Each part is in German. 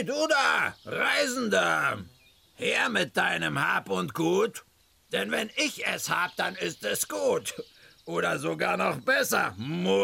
Hey, du da, Reisender! Her mit deinem Hab und Gut, denn wenn ich es hab, dann ist es gut. Oder sogar noch besser.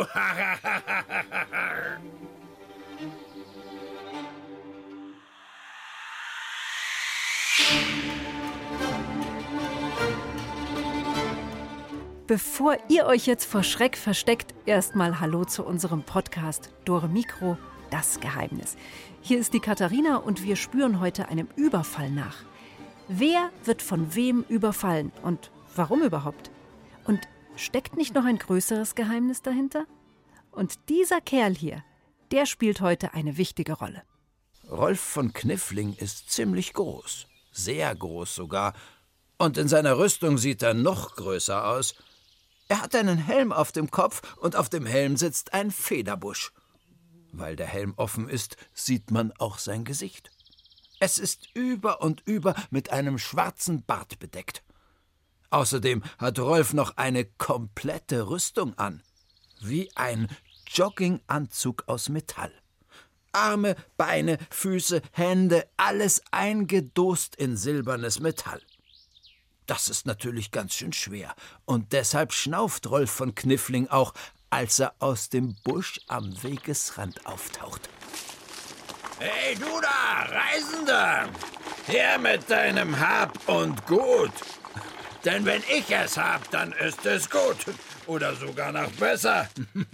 Bevor ihr euch jetzt vor Schreck versteckt, erstmal Hallo zu unserem Podcast Dore Mikro, das Geheimnis. Hier ist die Katharina und wir spüren heute einem Überfall nach. Wer wird von wem überfallen und warum überhaupt? Und steckt nicht noch ein größeres Geheimnis dahinter? Und dieser Kerl hier, der spielt heute eine wichtige Rolle. Rolf von Kniffling ist ziemlich groß, sehr groß sogar. Und in seiner Rüstung sieht er noch größer aus. Er hat einen Helm auf dem Kopf und auf dem Helm sitzt ein Federbusch. Weil der Helm offen ist, sieht man auch sein Gesicht. Es ist über und über mit einem schwarzen Bart bedeckt. Außerdem hat Rolf noch eine komplette Rüstung an. Wie ein Jogginganzug aus Metall. Arme, Beine, Füße, Hände, alles eingedost in silbernes Metall. Das ist natürlich ganz schön schwer. Und deshalb schnauft Rolf von Kniffling auch, als er aus dem Busch am Wegesrand auftaucht. Hey, du da, Reisender! Her mit deinem Hab und Gut! Denn wenn ich es hab, dann ist es gut. Oder sogar noch besser.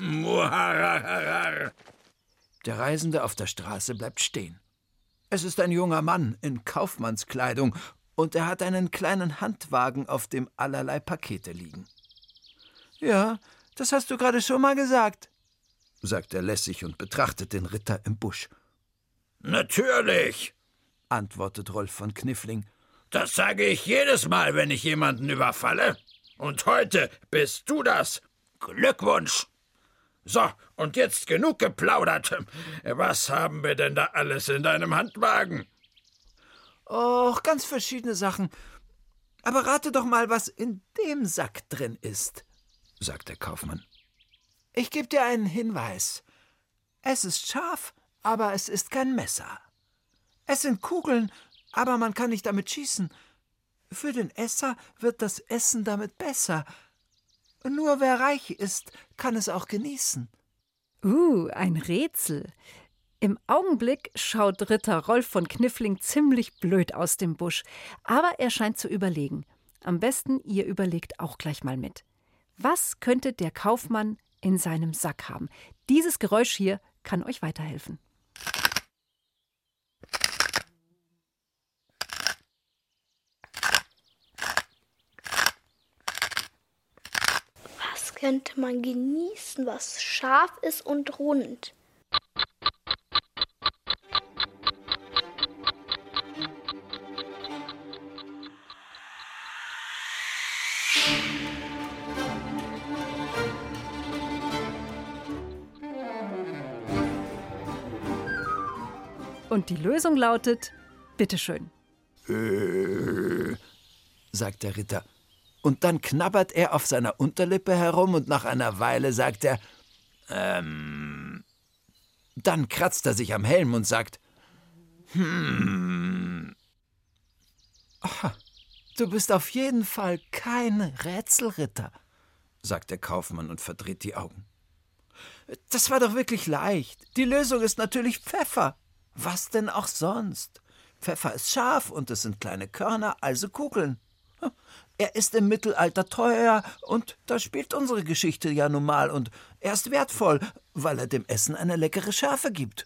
Der Reisende auf der Straße bleibt stehen. Es ist ein junger Mann in Kaufmannskleidung und er hat einen kleinen Handwagen, auf dem allerlei Pakete liegen. »Ja, das hast du gerade schon mal gesagt«, sagt er lässig und betrachtet den Ritter im Busch. »Natürlich«, antwortet Rolf von Kniffling. »Das sage ich jedes Mal, wenn ich jemanden überfalle. Und heute bist du das. Glückwunsch! So, und jetzt genug geplaudert. Was haben wir denn da alles in deinem Handwagen?« »Och, ganz verschiedene Sachen. Aber rate doch mal, was in dem Sack drin ist«, sagt der Kaufmann. »Ich gebe dir einen Hinweis. Es ist scharf, aber es ist kein Messer. Es sind Kugeln, aber man kann nicht damit schießen. Für den Esser wird das Essen damit besser. Nur wer reich ist, kann es auch genießen.« Ein Rätsel. Im Augenblick schaut Ritter Rolf von Kniffling ziemlich blöd aus dem Busch. Aber er scheint zu überlegen. Am besten, ihr überlegt auch gleich mal mit. Was könnte der Kaufmann in seinem Sack haben? Dieses Geräusch hier kann euch weiterhelfen. Was könnte man genießen, was scharf ist und rund? Und die Lösung lautet, bitteschön. Sagt der Ritter. Und dann knabbert er auf seiner Unterlippe herum und nach einer Weile sagt er, Dann kratzt er sich am Helm und sagt, Aha, du bist auf jeden Fall kein Rätselritter, sagt der Kaufmann und verdreht die Augen. Das war doch wirklich leicht. Die Lösung ist natürlich Pfeffer. Was denn auch sonst? Pfeffer ist scharf und es sind kleine Körner, also Kugeln. Er ist im Mittelalter teuer und da spielt unsere Geschichte ja nun mal und er ist wertvoll, weil er dem Essen eine leckere Schärfe gibt.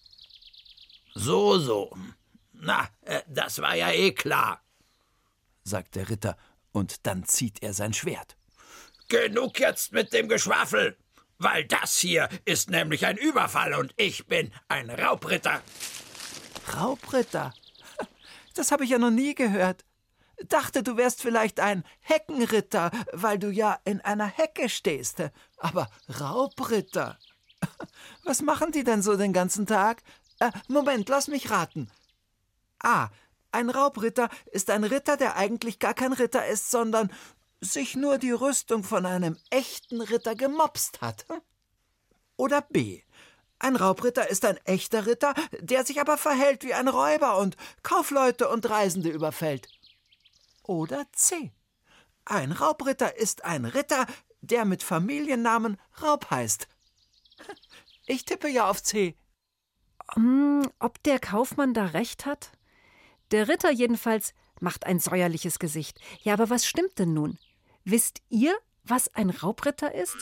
So. Na, das war ja eh klar, sagt der Ritter und dann zieht er sein Schwert. Genug jetzt mit dem Geschwafel, weil das hier ist nämlich ein Überfall und ich bin ein Raubritter. Raubritter? Das habe ich ja noch nie gehört. Dachte, du wärst vielleicht ein Heckenritter, weil du ja in einer Hecke stehst. Aber Raubritter? Was machen die denn so den ganzen Tag? Moment, lass mich raten. Ein Raubritter ist ein Ritter, der eigentlich gar kein Ritter ist, sondern sich nur die Rüstung von einem echten Ritter gemopst hat. Oder B. Ein Raubritter ist ein echter Ritter, der sich aber verhält wie ein Räuber und Kaufleute und Reisende überfällt. Oder C. Ein Raubritter ist ein Ritter, der mit Familiennamen Raub heißt. Ich tippe ja auf C. Ob der Kaufmann da recht hat? Der Ritter jedenfalls macht ein säuerliches Gesicht. Ja, aber was stimmt denn nun? Wisst ihr, was ein Raubritter ist?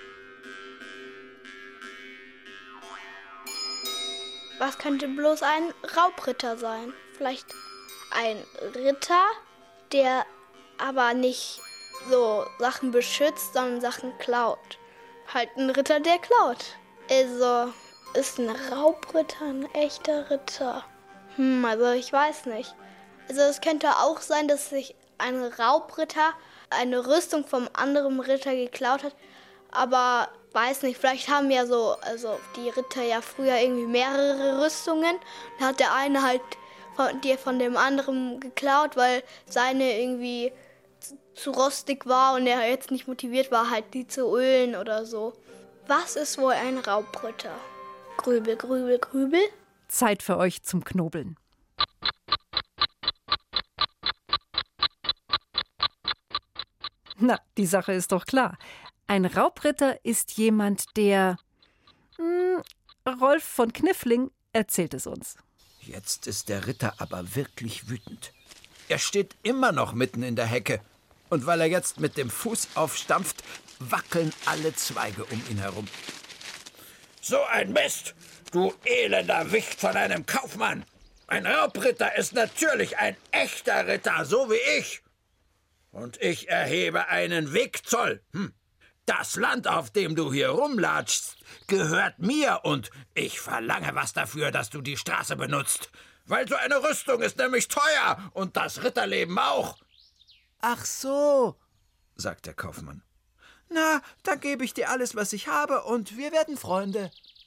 Was könnte bloß ein Raubritter sein? Vielleicht ein Ritter, der aber nicht so Sachen beschützt, sondern Sachen klaut. Halt ein Ritter, der klaut. Also ist ein Raubritter ein echter Ritter? Also ich weiß nicht. Also es könnte auch sein, dass sich ein Raubritter eine Rüstung vom anderen Ritter geklaut hat, aber weiß nicht, vielleicht haben ja die Ritter ja früher irgendwie mehrere Rüstungen. Dann hat der eine halt von dem anderen geklaut, weil seine irgendwie zu rostig war und er jetzt nicht motiviert war, halt die zu ölen oder so. Was ist wohl ein Raubritter? Grübel, grübel, grübel. Zeit für euch zum Knobeln. Na, die Sache ist doch klar. Ein Raubritter ist jemand, der... Rolf von Kniffling erzählt es uns. Jetzt ist der Ritter aber wirklich wütend. Er steht immer noch mitten in der Hecke. Und weil er jetzt mit dem Fuß aufstampft, wackeln alle Zweige um ihn herum. So ein Mist, du elender Wicht von einem Kaufmann! Ein Raubritter ist natürlich ein echter Ritter, so wie ich. Und ich erhebe einen Wegzoll. Das Land, auf dem du hier rumlatschst, gehört mir und ich verlange was dafür, dass du die Straße benutzt. Weil so eine Rüstung ist nämlich teuer und das Ritterleben auch. Ach so, sagt der Kaufmann. Na, dann gebe ich dir alles, was ich habe und wir werden Freunde.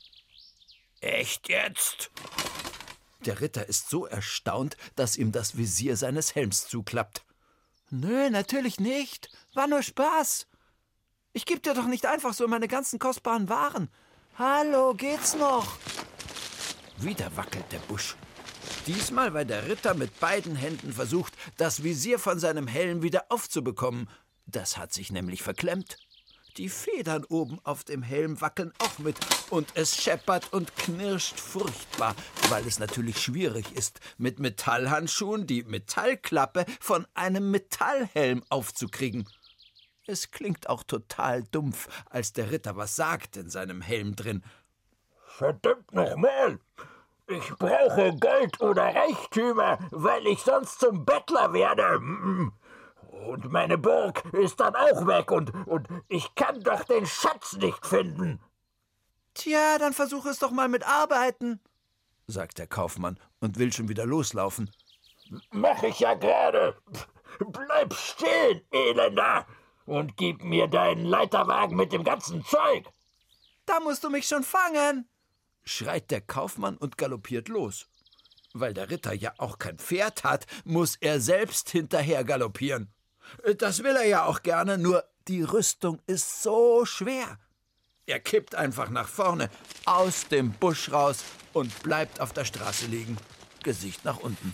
Echt jetzt? Der Ritter ist so erstaunt, dass ihm das Visier seines Helms zuklappt. Nö, natürlich nicht. War nur Spaß. Ich geb dir doch nicht einfach so meine ganzen kostbaren Waren. Hallo, geht's noch? Wieder wackelt der Busch. Diesmal, weil der Ritter mit beiden Händen versucht, das Visier von seinem Helm wieder aufzubekommen. Das hat sich nämlich verklemmt. Die Federn oben auf dem Helm wackeln auch mit und es scheppert und knirscht furchtbar, weil es natürlich schwierig ist, mit Metallhandschuhen die Metallklappe von einem Metallhelm aufzukriegen. Es klingt auch total dumpf, als der Ritter was sagt in seinem Helm drin. Verdammt nochmal! Ich brauche Gold oder Reichtümer, weil ich sonst zum Bettler werde. Und meine Burg ist dann auch weg und ich kann doch den Schatz nicht finden. Tja, dann versuch es doch mal mit Arbeiten, sagt der Kaufmann und will schon wieder loslaufen. Mach ich ja gerade. Bleib stehen, Elender, und gib mir deinen Leiterwagen mit dem ganzen Zeug. Da musst du mich schon fangen, schreit der Kaufmann und galoppiert los. Weil der Ritter ja auch kein Pferd hat, muss er selbst hinterher galoppieren. Das will er ja auch gerne, nur die Rüstung ist so schwer. Er kippt einfach nach vorne, aus dem Busch raus und bleibt auf der Straße liegen, Gesicht nach unten.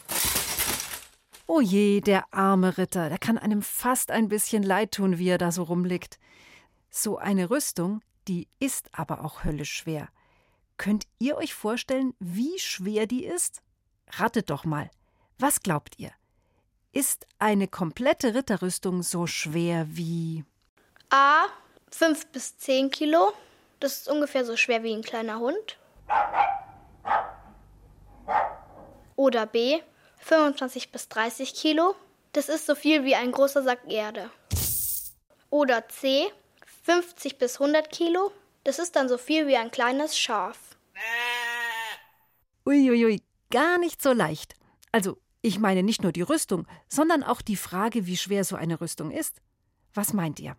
Oh je, der arme Ritter, der kann einem fast ein bisschen leid tun, wie er da so rumliegt. So eine Rüstung, die ist aber auch höllisch schwer. Könnt ihr euch vorstellen, wie schwer die ist? Ratet doch mal. Was glaubt ihr? Ist eine komplette Ritterrüstung so schwer wie... A, 5 bis 10 Kilo. Das ist ungefähr so schwer wie ein kleiner Hund. Oder B, 25 bis 30 Kilo. Das ist so viel wie ein großer Sack Erde. Oder C, 50 bis 100 Kilo. Das ist dann so viel wie ein kleines Schaf. Uiuiui, gar nicht so leicht. Also, ich meine nicht nur die Rüstung, sondern auch die Frage, wie schwer so eine Rüstung ist. Was meint ihr?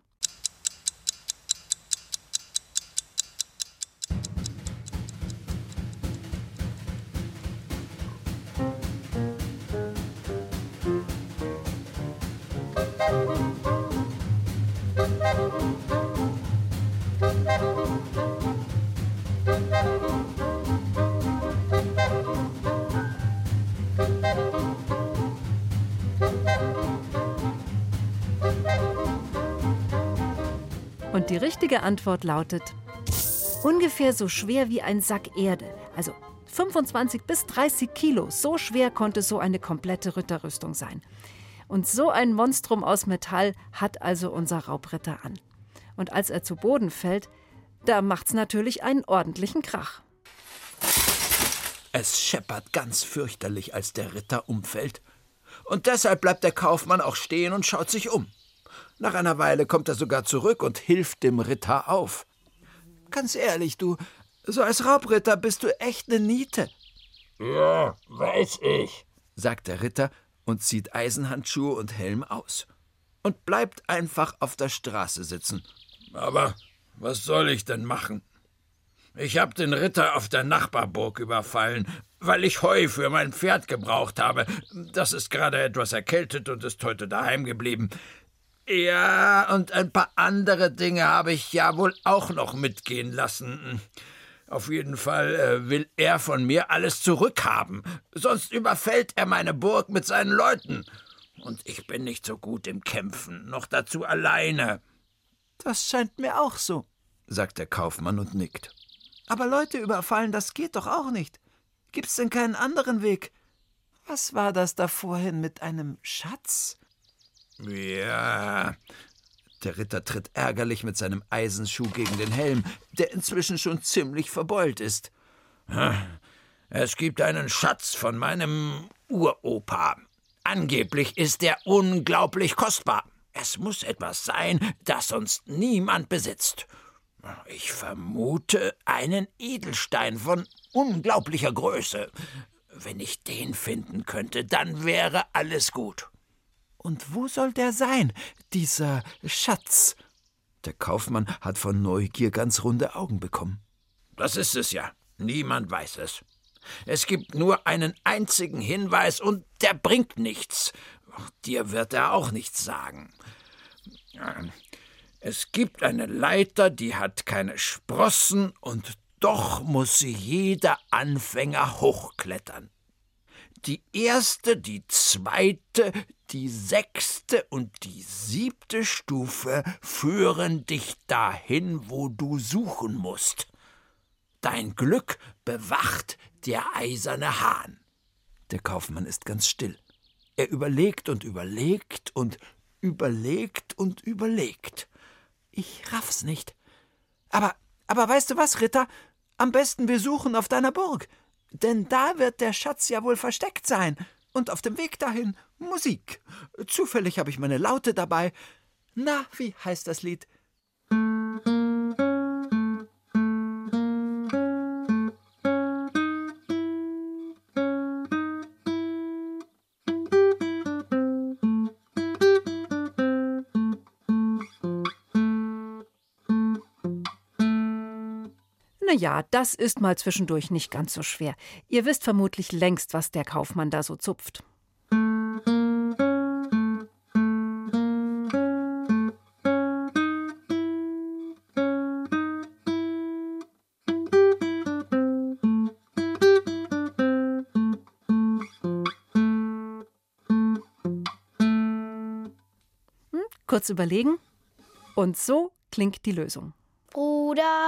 Und die richtige Antwort lautet ungefähr so schwer wie ein Sack Erde. Also 25 bis 30 Kilo. So schwer konnte so eine komplette Ritterrüstung sein. Und so ein Monstrum aus Metall hat also unser Raubritter an. Und als er zu Boden fällt, da macht's natürlich einen ordentlichen Krach. Es scheppert ganz fürchterlich, als der Ritter umfällt. Und deshalb bleibt der Kaufmann auch stehen und schaut sich um. Nach einer Weile kommt er sogar zurück und hilft dem Ritter auf. Ganz ehrlich, du, so als Raubritter bist du echt eine Niete. Ja, weiß ich, sagt der Ritter und zieht Eisenhandschuhe und Helm aus. Und bleibt einfach auf der Straße sitzen. Aber was soll ich denn machen? Ich habe den Ritter auf der Nachbarburg überfallen, weil ich Heu für mein Pferd gebraucht habe. Das ist gerade etwas erkältet und ist heute daheim geblieben. Ja, und ein paar andere Dinge habe ich ja wohl auch noch mitgehen lassen. Auf jeden Fall will er von mir alles zurückhaben. Sonst überfällt er meine Burg mit seinen Leuten. Und ich bin nicht so gut im Kämpfen, noch dazu alleine. Das scheint mir auch so, sagt der Kaufmann und nickt. Aber Leute überfallen, das geht doch auch nicht. Gibt's denn keinen anderen Weg? Was war das da vorhin mit einem Schatz? Ja. Der Ritter tritt ärgerlich mit seinem Eisenschuh gegen den Helm, der inzwischen schon ziemlich verbeult ist. Es gibt einen Schatz von meinem Uropa. Angeblich ist er unglaublich kostbar. Es muss etwas sein, das sonst niemand besitzt. Ich vermute einen Edelstein von unglaublicher Größe. Wenn ich den finden könnte, dann wäre alles gut. Und wo soll der sein, dieser Schatz? Der Kaufmann hat von Neugier ganz runde Augen bekommen. Das ist es ja. Niemand weiß es. Es gibt nur einen einzigen Hinweis und der bringt nichts. Dir wird er auch nichts sagen. Es gibt eine Leiter, die hat keine Sprossen und doch muss sie jeder Anfänger hochklettern. Die erste, die zweite, die 6. und die 7. Stufe führen dich dahin, wo du suchen musst. Dein Glück bewacht der eiserne Hahn. Der Kaufmann ist ganz still. Er überlegt und überlegt und überlegt und überlegt. Ich raff's nicht. Aber weißt du was, Ritter? Am besten wir suchen auf deiner Burg. Denn da wird der Schatz ja wohl versteckt sein. Und auf dem Weg dahin Musik. Zufällig habe ich meine Laute dabei. Na, wie heißt das Lied? Ja, das ist mal zwischendurch nicht ganz so schwer. Ihr wisst vermutlich längst, was der Kaufmann da so zupft. Kurz überlegen. Und so klingt die Lösung. Bruder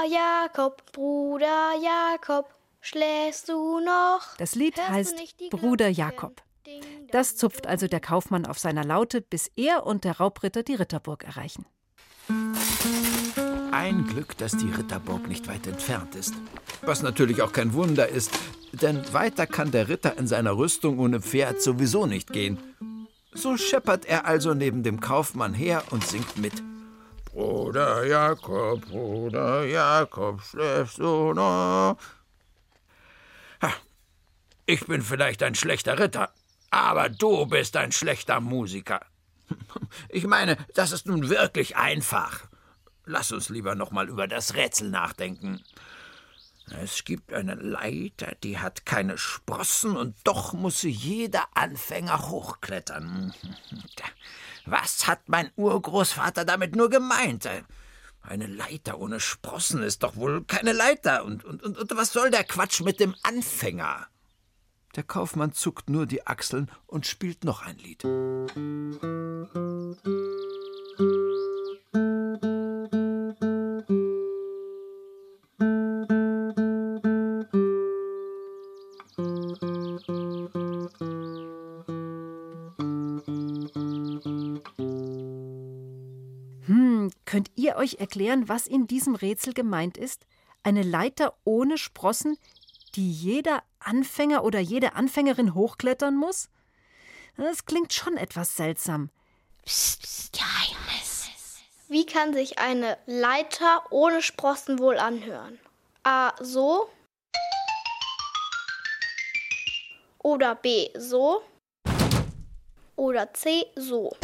Jakob, schläfst du noch? Das Lied heißt Bruder Jakob. Das zupft also der Kaufmann auf seiner Laute, bis er und der Raubritter die Ritterburg erreichen. Ein Glück, dass die Ritterburg nicht weit entfernt ist. Was natürlich auch kein Wunder ist, denn weiter kann der Ritter in seiner Rüstung ohne Pferd sowieso nicht gehen. So scheppert er also neben dem Kaufmann her und singt mit. Bruder Jakob, schläfst du noch? Ich bin vielleicht ein schlechter Ritter, aber du bist ein schlechter Musiker. Ich meine, das ist nun wirklich einfach. Lass uns lieber noch mal über das Rätsel nachdenken. Es gibt eine Leiter, die hat keine Sprossen und doch muss sie jeder Anfänger hochklettern. Was hat mein Urgroßvater damit nur gemeint? Eine Leiter ohne Sprossen ist doch wohl keine Leiter. Und was soll der Quatsch mit dem Anfänger? Der Kaufmann zuckt nur die Achseln und spielt noch ein Lied. ihr euch erklären, was in diesem Rätsel gemeint ist? Eine Leiter ohne Sprossen, die jeder Anfänger oder jede Anfängerin hochklettern muss? Das klingt schon etwas seltsam. Psst, Geheimnis. Wie kann sich eine Leiter ohne Sprossen wohl anhören? A. So. Oder B. So. Oder C. So.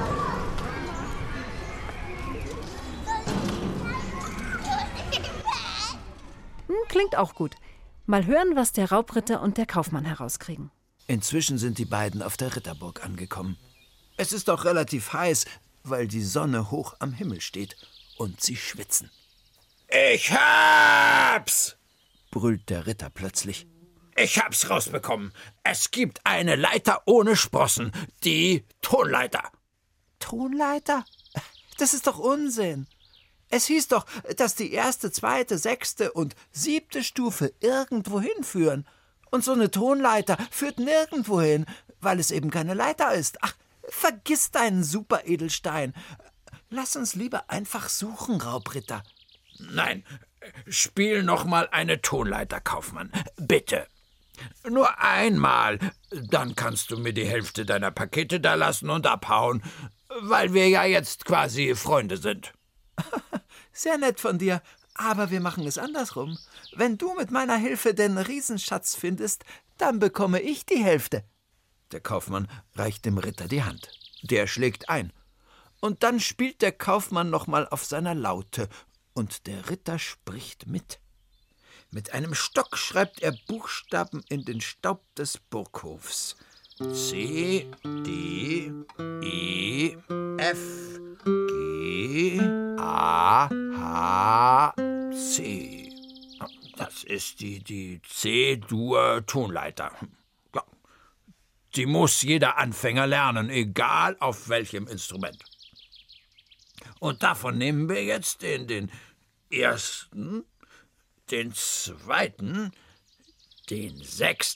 Klingt auch gut. Mal hören, was der Raubritter und der Kaufmann herauskriegen. Inzwischen sind die beiden auf der Ritterburg angekommen. Es ist doch relativ heiß, weil die Sonne hoch am Himmel steht und sie schwitzen. Ich hab's! Brüllt der Ritter plötzlich. Ich hab's rausbekommen. Es gibt eine Leiter ohne Sprossen, die Tonleiter. Tonleiter? Das ist doch Unsinn. Es hieß doch, dass die 1., 2., 6. und 7. Stufe irgendwo hinführen. Und so eine Tonleiter führt nirgendwo hin, weil es eben keine Leiter ist. Ach, vergiss deinen Superedelstein. Lass uns lieber einfach suchen, Raubritter. Nein, spiel noch mal eine Tonleiter, Kaufmann. Bitte. Nur einmal. Dann kannst du mir die Hälfte deiner Pakete da lassen und abhauen, weil wir ja jetzt quasi Freunde sind. Sehr nett von dir, aber wir machen es andersrum. Wenn du mit meiner Hilfe den Riesenschatz findest, dann bekomme ich die Hälfte. Der Kaufmann reicht dem Ritter die Hand. Der schlägt ein. Und dann spielt der Kaufmann nochmal auf seiner Laute und der Ritter spricht mit. Mit einem Stock schreibt er Buchstaben in den Staub des Burghofs. C, D, E, F, G, A, H, C. Das ist die C-Dur-Tonleiter. Ja, die muss jeder Anfänger lernen, egal auf welchem Instrument. Und davon nehmen wir jetzt den 1., den 2., den 6.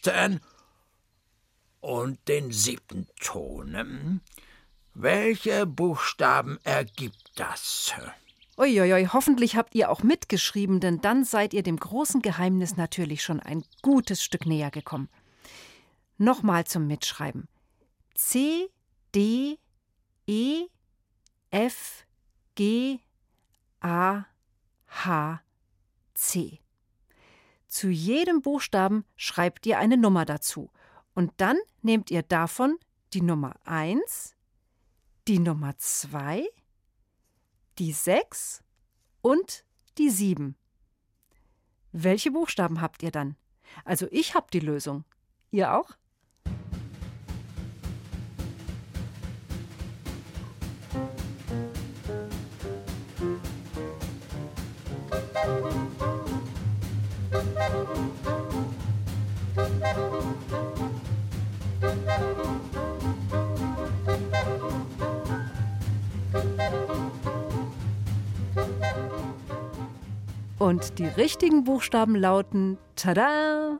und den 7. Ton. Welche Buchstaben ergibt das? Uiuiui, hoffentlich habt ihr auch mitgeschrieben, denn dann seid ihr dem großen Geheimnis natürlich schon ein gutes Stück näher gekommen. Nochmal zum Mitschreiben. C, D, E, F, G, A, H, C. Zu jedem Buchstaben schreibt ihr eine Nummer dazu. Und dann nehmt ihr davon die Nummer 1, die Nummer 2, die 6 und die 7. Welche Buchstaben habt ihr dann? Also ich habe die Lösung. Ihr auch? Und die richtigen Buchstaben lauten, tada!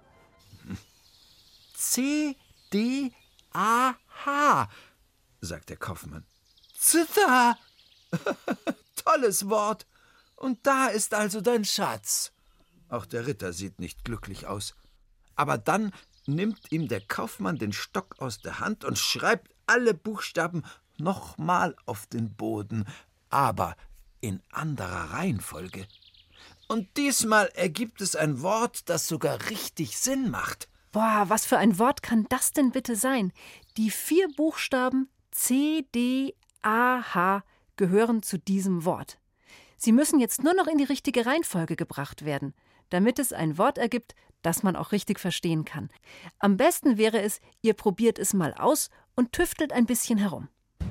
C, D, A, H, sagt der Kaufmann. Zither! Tolles Wort. Und da ist also dein Schatz. Auch der Ritter sieht nicht glücklich aus. Aber dann nimmt ihm der Kaufmann den Stock aus der Hand und schreibt alle Buchstaben nochmal auf den Boden, aber in anderer Reihenfolge. Und diesmal ergibt es ein Wort, das sogar richtig Sinn macht. Boah, was für ein Wort kann das denn bitte sein? Die 4 Buchstaben C, D, A, H gehören zu diesem Wort. Sie müssen jetzt nur noch in die richtige Reihenfolge gebracht werden, damit es ein Wort ergibt, das man auch richtig verstehen kann. Am besten wäre es, ihr probiert es mal aus und tüftelt ein bisschen herum.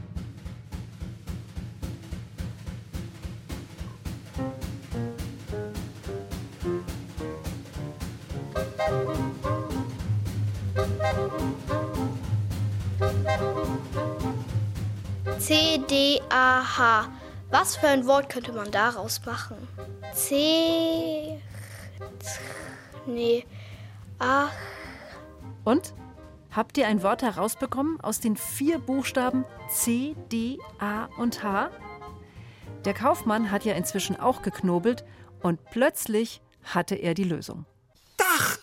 C, D, A, H. Was für ein Wort könnte man daraus machen? C. Nee. A. Und? Habt ihr ein Wort herausbekommen aus den 4 Buchstaben C, D, A und H? Der Kaufmann hat ja inzwischen auch geknobelt und plötzlich hatte er die Lösung. Dach!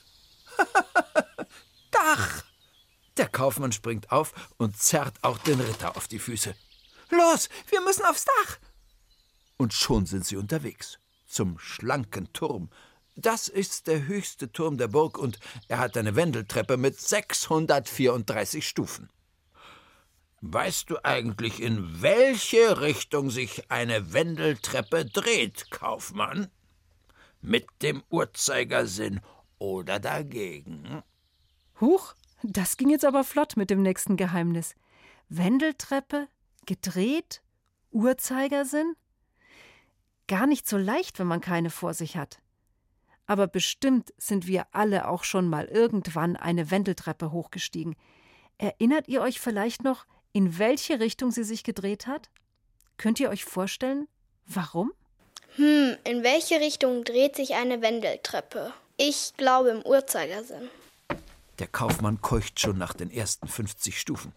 Dach! Der Kaufmann springt auf und zerrt auch den Ritter auf die Füße. Los, wir müssen aufs Dach! Und schon sind sie unterwegs. Zum schlanken Turm. Das ist der höchste Turm der Burg und er hat eine Wendeltreppe mit 634 Stufen. Weißt du eigentlich, in welche Richtung sich eine Wendeltreppe dreht, Kaufmann? Mit dem Uhrzeigersinn oder dagegen? Huch, das ging jetzt aber flott mit dem nächsten Geheimnis. Wendeltreppe, gedreht, Uhrzeigersinn? Gar nicht so leicht, wenn man keine vor sich hat. Aber bestimmt sind wir alle auch schon mal irgendwann eine Wendeltreppe hochgestiegen. Erinnert ihr euch vielleicht noch, in welche Richtung sie sich gedreht hat? Könnt ihr euch vorstellen, warum? In welche Richtung dreht sich eine Wendeltreppe? Ich glaube im Uhrzeigersinn. Der Kaufmann keucht schon nach den ersten 50 Stufen.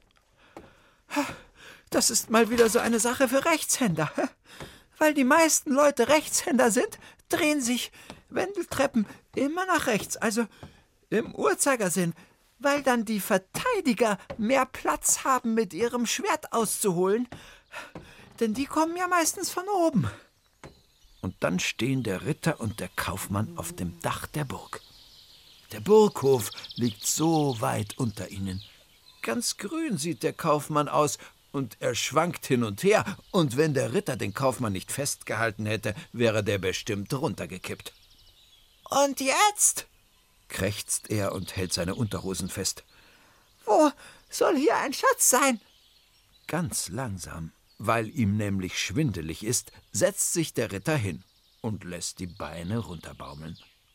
Das ist mal wieder so eine Sache für Rechtshänder. Weil die meisten Leute Rechtshänder sind, drehen sich Wendeltreppen immer nach rechts, also im Uhrzeigersinn, weil dann die Verteidiger mehr Platz haben, mit ihrem Schwert auszuholen, denn die kommen ja meistens von oben. Und dann stehen der Ritter und der Kaufmann auf dem Dach der Burg. Der Burghof liegt so weit unter ihnen. Ganz grün sieht der Kaufmann aus, und er schwankt hin und her, und wenn der Ritter den Kaufmann nicht festgehalten hätte, wäre der bestimmt runtergekippt. »Und jetzt?« krächzt er und hält seine Unterhosen fest. »Wo soll hier ein Schatz sein?« Ganz langsam, weil ihm nämlich schwindelig ist, setzt sich der Ritter hin und lässt die Beine runterbaumeln.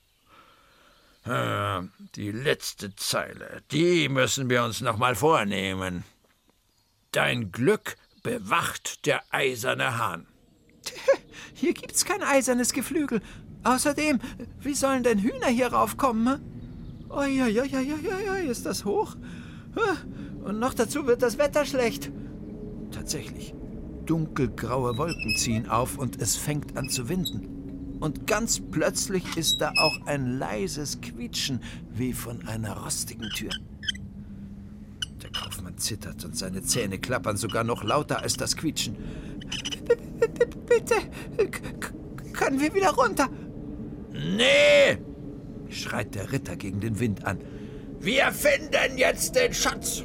Die letzte Zeile, die müssen wir uns noch mal vornehmen. Dein Glück bewacht der eiserne Hahn. Hier gibt's kein eisernes Geflügel. Außerdem, wie sollen denn Hühner hier raufkommen? Oi, ist das hoch? Und noch dazu wird das Wetter schlecht. Tatsächlich, dunkelgraue Wolken ziehen auf und es fängt an zu winden. Und ganz plötzlich ist da auch ein leises Quietschen, wie von einer rostigen Tür. Der Kaufmann zittert und seine Zähne klappern sogar noch lauter als das Quietschen. Bitte, können wir wieder runter? Nee, schreit der Ritter gegen den Wind an. Wir finden jetzt den Schatz.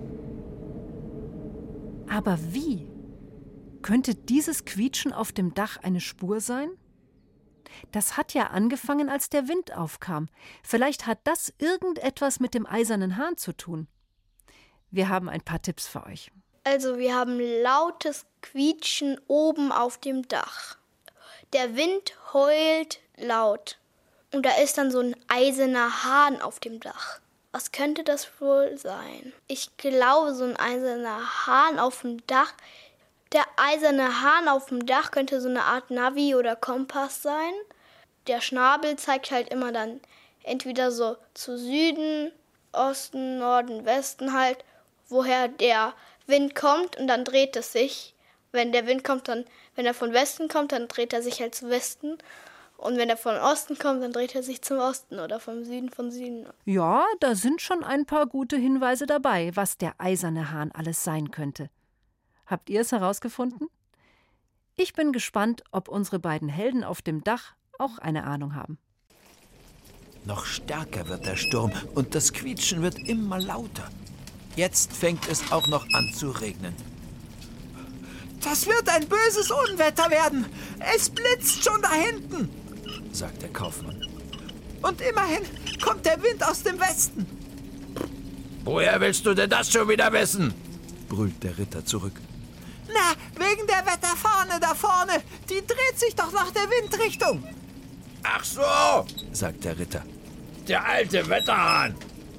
Aber wie? Könnte dieses Quietschen auf dem Dach eine Spur sein? Das hat ja angefangen, als der Wind aufkam. Vielleicht hat das irgendetwas mit dem eisernen Hahn zu tun. Wir haben ein paar Tipps für euch. Also wir haben lautes Quietschen oben auf dem Dach. Der Wind heult laut. Und da ist dann so ein eiserner Hahn auf dem Dach. Was könnte das wohl sein? Ich glaube, so ein eiserner Hahn auf dem Dach. Der eiserne Hahn auf dem Dach könnte so eine Art Navi oder Kompass sein. Der Schnabel zeigt halt immer dann entweder so zu Süden, Osten, Norden, Westen halt, woher der Wind kommt, und dann dreht es sich. Wenn der Wind kommt, wenn er von Westen kommt, dann dreht er sich halt zu Westen. Und wenn er von Osten kommt, dann dreht er sich zum Osten oder vom Süden von Süden. Ja, da sind schon ein paar gute Hinweise dabei, was der eiserne Hahn alles sein könnte. Habt ihr es herausgefunden? Ich bin gespannt, ob unsere beiden Helden auf dem Dach auch eine Ahnung haben. Noch stärker wird der Sturm und das Quietschen wird immer lauter. Jetzt fängt es auch noch an zu regnen. Das wird ein böses Unwetter werden. Es blitzt schon da hinten, sagt der Kaufmann. Und immerhin kommt der Wind aus dem Westen. Woher willst du denn das schon wieder wissen? Brüllt der Ritter zurück. Na, wegen der Wetterfahne da vorne. Die dreht sich doch nach der Windrichtung. Ach so, sagt der Ritter. Der alte Wetterhahn.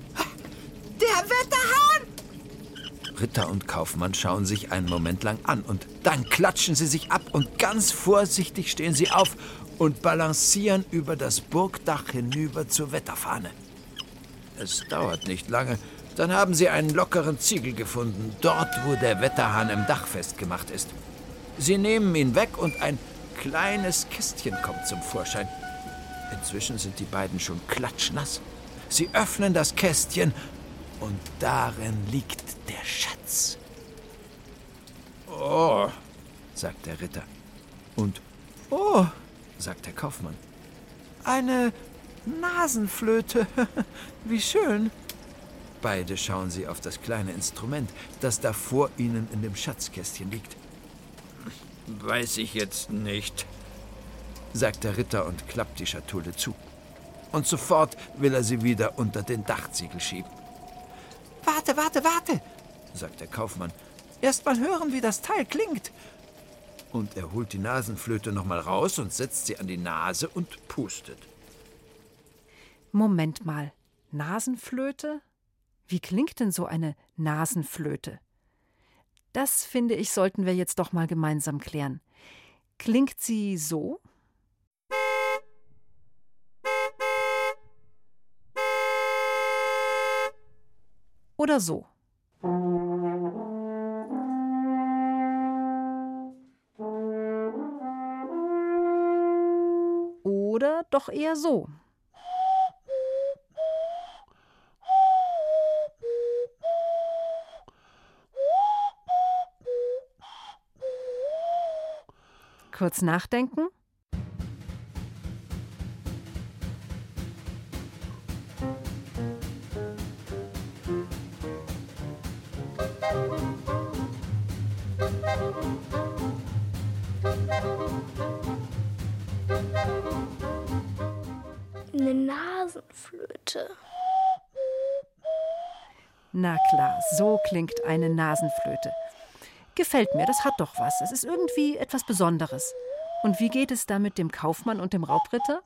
Der Wetterhahn? Ritter und Kaufmann schauen sich einen Moment lang an und dann klatschen sie sich ab und ganz vorsichtig stehen sie auf und balancieren über das Burgdach hinüber zur Wetterfahne. Es dauert nicht lange, dann haben sie einen lockeren Ziegel gefunden, dort, wo der Wetterhahn im Dach festgemacht ist. Sie nehmen ihn weg und ein kleines Kistchen kommt zum Vorschein. Inzwischen sind die beiden schon klatschnass. Sie öffnen das Kästchen und darin liegt der Schatz. Oh, sagt der Ritter. Und oh, sagt der Kaufmann. Eine Nasenflöte. Wie schön. Beide schauen sie auf das kleine Instrument, das da vor ihnen in dem Schatzkästchen liegt. weiß ich jetzt nicht, sagt der Ritter und klappt die Schatulle zu. Und sofort will er sie wieder unter den Dachziegel schieben. Warte, sagt der Kaufmann. Erst mal hören, wie das Teil klingt. Und er holt die Nasenflöte noch mal raus und setzt sie an die Nase und pustet. Moment mal, Nasenflöte? Wie klingt denn so eine Nasenflöte? Das, finde ich, sollten wir jetzt doch mal gemeinsam klären. Klingt sie so? Oder so? Oder doch eher so? Kurz nachdenken. Eine Nasenflöte. Na klar, so klingt eine Nasenflöte. Gefällt mir, das hat doch was. Es ist irgendwie etwas Besonderes. Und wie geht es da mit dem Kaufmann und dem Raubritter?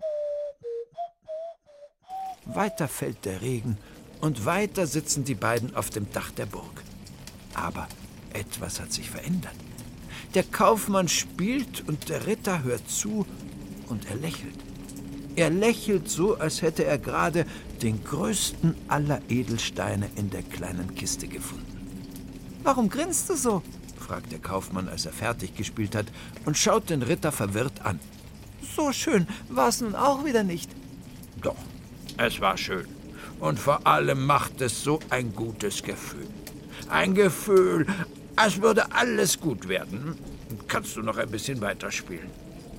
Weiter fällt der Regen und weiter sitzen die beiden auf dem Dach der Burg. Aber etwas hat sich verändert. Der Kaufmann spielt und der Ritter hört zu und er lächelt. Er lächelt so, als hätte er gerade den größten aller Edelsteine in der kleinen Kiste gefunden. »Warum grinst du so?« fragt der Kaufmann, als er fertig gespielt hat, und schaut den Ritter verwirrt an. »So schön war es nun auch wieder nicht.« Doch, es war schön. Und vor allem macht es so ein gutes Gefühl. Ein Gefühl, als würde alles gut werden. Kannst du noch ein bisschen weiterspielen?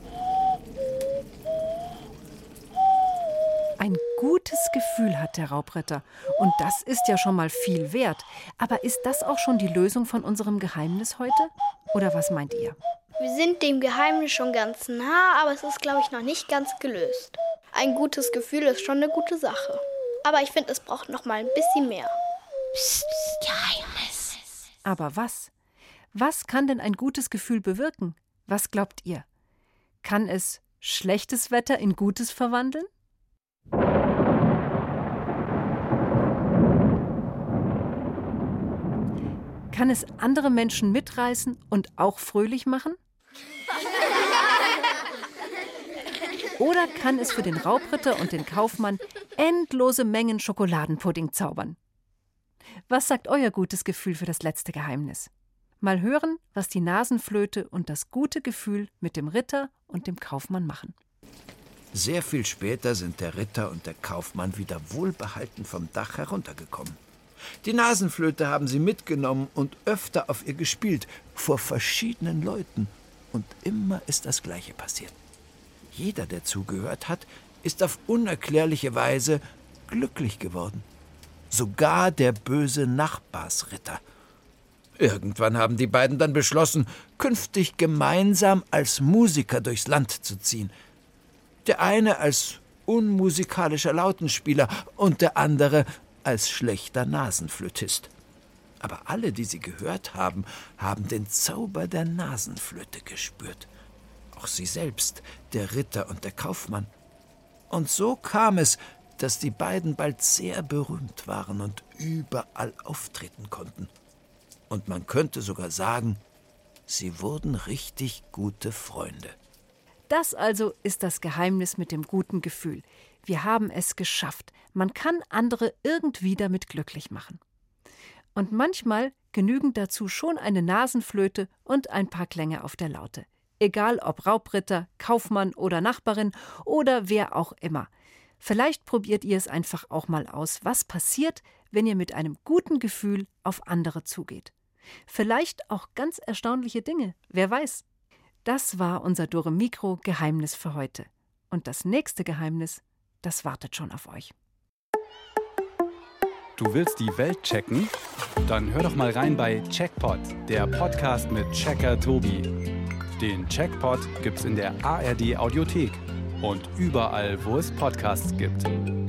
Ein gutes Gefühl hat der Raubritter. Und das ist ja schon mal viel wert. Aber ist das auch schon die Lösung von unserem Geheimnis heute? Oder was meint ihr? Wir sind dem Geheimnis schon ganz nah, aber es ist, glaube ich, noch nicht ganz gelöst. Ein gutes Gefühl ist schon eine gute Sache. Aber ich finde, es braucht noch mal ein bisschen mehr. Psst, Geheimnis. Aber was? Was kann denn ein gutes Gefühl bewirken? Was glaubt ihr? Kann es schlechtes Wetter in Gutes verwandeln? Kann es andere Menschen mitreißen und auch fröhlich machen? Oder kann es für den Raubritter und den Kaufmann endlose Mengen Schokoladenpudding zaubern? Was sagt euer gutes Gefühl für das letzte Geheimnis? Mal hören, was die Nasenflöte und das gute Gefühl mit dem Ritter und dem Kaufmann machen. Sehr viel später sind der Ritter und der Kaufmann wieder wohlbehalten vom Dach heruntergekommen. Die Nasenflöte haben sie mitgenommen und öfter auf ihr gespielt, vor verschiedenen Leuten. Und immer ist das Gleiche passiert. Jeder, der zugehört hat, ist auf unerklärliche Weise glücklich geworden. Sogar der böse Nachbarsritter. Irgendwann haben die beiden dann beschlossen, künftig gemeinsam als Musiker durchs Land zu ziehen. Der eine als unmusikalischer Lautenspieler und der andere als schlechter Nasenflötist. Aber alle, die sie gehört haben, haben den Zauber der Nasenflöte gespürt. Auch sie selbst, der Ritter und der Kaufmann. Und so kam es, dass die beiden bald sehr berühmt waren und überall auftreten konnten. Und man könnte sogar sagen, sie wurden richtig gute Freunde. Das also ist das Geheimnis mit dem guten Gefühl. Wir haben es geschafft. Man kann andere irgendwie damit glücklich machen. Und manchmal genügen dazu schon eine Nasenflöte und ein paar Klänge auf der Laute. Egal ob Raubritter, Kaufmann oder Nachbarin oder wer auch immer. Vielleicht probiert ihr es einfach auch mal aus, was passiert, wenn ihr mit einem guten Gefühl auf andere zugeht. Vielleicht auch ganz erstaunliche Dinge, wer weiß. Das war unser Dore Mikro Geheimnis für heute. Und das nächste Geheimnis, das wartet schon auf euch. Du willst die Welt checken? Dann hör doch mal rein bei Checkpot, der Podcast mit Checker Tobi. Den Checkpot gibt's in der ARD Audiothek und überall, wo es Podcasts gibt.